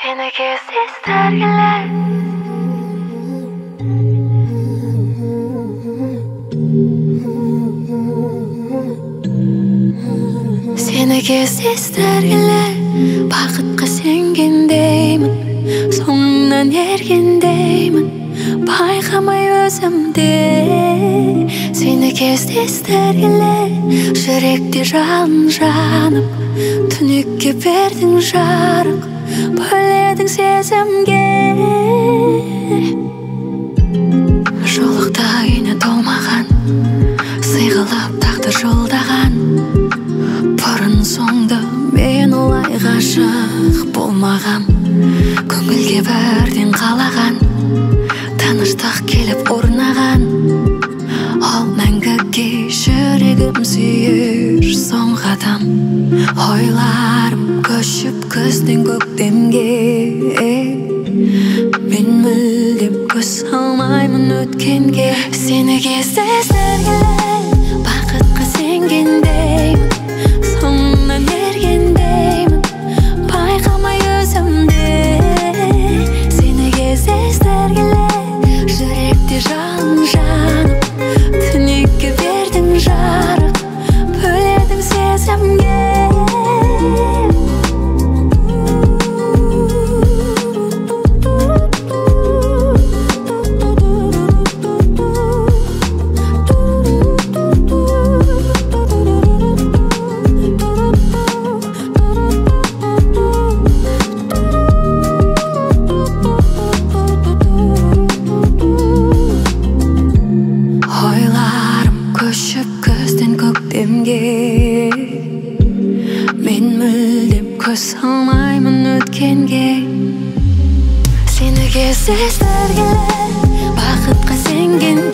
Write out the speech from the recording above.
Seni кездестіргілі Seni кездестіргілі бақытқа сенгендеймін, соңыңнан ергендеймін, байқамай өзімде. Seni кездестіргілі жүректе жалын жанып, түнекке бердің жарық, бөледің сезімге. Жолықта үйне толмаған, сыйғылып тағдыр жолдаған, бұрын соңды мен олай ғашық болмағам. Көңілге бірден қалаған, тыныштық келіп орнаған, ол мәңгіге жүрегім сүйер соңғы адам. Ойларым көшіп күзден көктемге, мен мүлдем көз салмаймын өткенге. Seni кездестіргілі бақытқа сенгендеймін, соңынан ергендеймін, байқамай өзімде. Seni кездестіргілі жүректе жалын жанып, түнекке бердің жарық, бөледің сезімге. Мен мүлдем көз салмаймын өткенге. Seni кездестіргілі бақытқа сенген